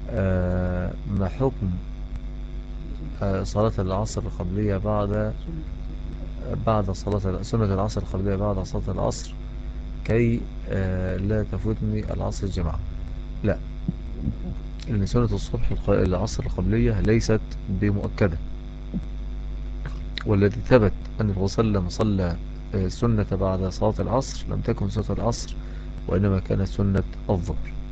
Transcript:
ما حكم صلاة العصر القبلية بعد سنة العصر القبلية بعد صلاة العصر، كي لا تفوتني العصر الجماعة؟ لا، لأن سنة الصبح العصر القبلية ليست بمؤكدة، والذي ثبت أن الرسول صلى الله عليه وسلم صلى سنة بعد صلاة العصر لم تكن سنة العصر، وإنما كانت سنة الظهر.